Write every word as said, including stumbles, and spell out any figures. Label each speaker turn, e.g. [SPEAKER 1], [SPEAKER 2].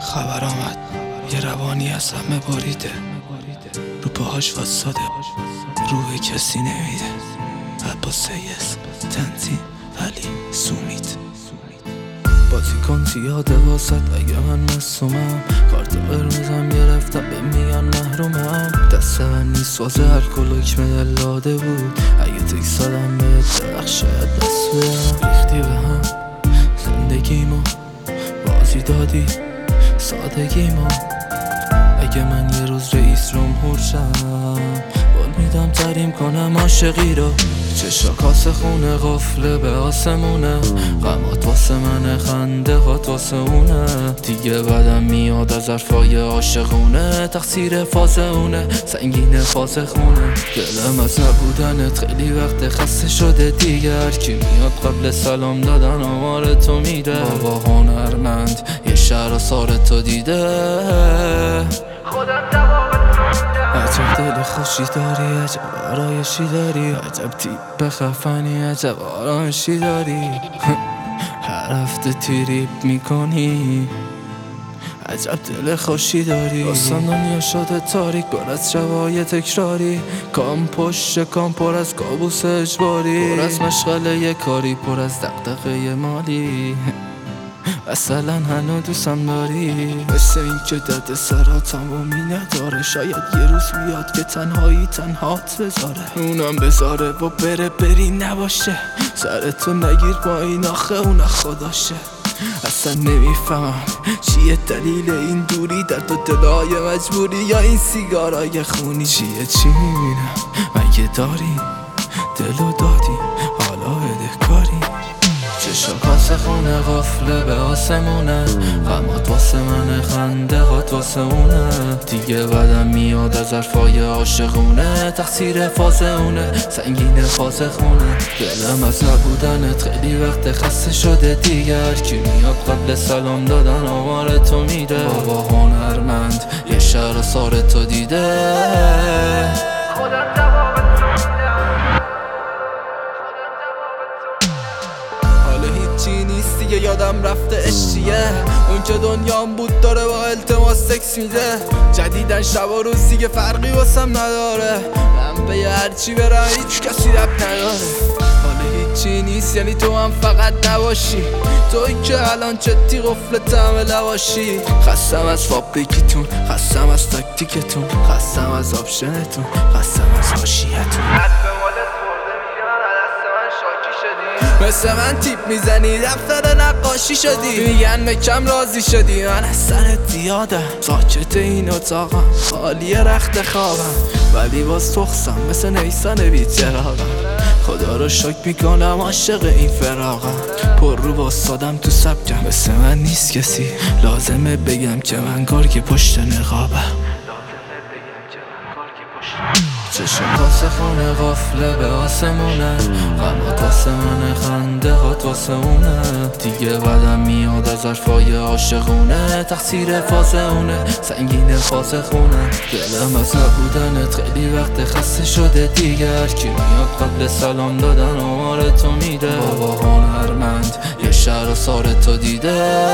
[SPEAKER 1] خبر آمد یه روانی از همه باریده، رو پاهاش واساده، روح کسی نمیده. عباس سیس تنظیم ولی سومیت بازی کن زیاده واسد اگه من مصومم. کارت قرمزم گرفتم به میگن محرومم. دست من نیست واسه الکل حکم دلاده بود. اگه تک سادم به درخ شاید دست بدم. ریختی به هم زندگیمو بازی دادی سادگیمو. اگه من یه روز رئیس جمهور شم بال میدم تریم کنم عاشقی رو. چشا کاسه خونه قفله به آسمونه. غمات واسه منه خنده هات واسه اونه. دیگه بدم میاد از حرفای عاشقونه. تقصیر فاز اونه سنگین فاز خونه. دلم از نبودنت خیلی وقت خسته شده دیگر. کی میاد قبل سلام دادن آمار تو میده. بابا هنرمند یه شهر سار تو دیده. عجب دل خوشی داری، عجب آرایشی داری، عجب تیپ خفنی، عجب آرایشی داری. هر هفته تریپ میکنی، عجب دل خوشی داری. اصلا دنیا شده تاریک پر از شبای تکراری. کام پشت کام پر از کابوس اجباری. پر از مشغله یه کاری، پر از دغدغه مالی. اصلا هنو دوستم داری. مثل این که درد سرا تمامی نداره. شاید یه روز بیاد که تنهایی تنهات بذاره. اونم بذاره و بره بری نباشه. سرتو نگیر با این آخه اون خداشه. اصلا نمیفهمم چیه دلیل این دوری. در تو دلای مجبوری یا این سیگارای خونی. چیه چی میبینم مگه داری دلو دادی حالا بده کاری. چشا کاسه خونه قفله به آسمونه. غمات واسه منه خنده هات واسه اونه. دیگه بدم میاد از حرفای عاشقونه. تقصیر فاز اونه سنگین فاز خونه. دلم از نبودنت خیلی وقت خسته شده دیگر. کی میاد قبل سلام دادن آمار تو میده. بابا هنرمند یه شهر سار تو دیده. چی نیست دیگه یادم رفته عشقیه. اون که دنیام بود داره با التماس سکس میده. جدیدن شب و روز دیگه فرقی واسم نداره. من به هرچی برم هیچ کسی رب نداره. حالا هیچی نیست یعنی تو هم فقط نباشی. توی که الان چتی قفل طعم لواشی. خستم از فابریکیتون، خستم از تاکتیکتون، خستم از آپشنتون، خستم از حاشیه‌تون. مثل من تیپ میزنی دفتر نقاشی شدی. میگن مکم راضی شدی من از سرت زیادم. ساکت این اتاقم خالی رخت خوابم. ولی باز تخصم مثل نیسان بی چراغم. خدا رو شکر میکنم عاشق این فراغم. پر رو باستادم تو سبکم. مثل من نیست کسی لازمه بگم که من گرگ پشت نقابم. چشم کاسه خونه قفله به آسمونه. غمات واسه منه خنده هات واسه اونه. دیگه بدم میاد از حرفای عاشقونه. تقصیر فاز اونه سنگین فاز خونه. دلم از نبودنت خیلی وقت خسته شده دیگر. کی میاد قبل سلام دادن آمار تو میده. بابا هنرمند یه شهر سار تو دیده.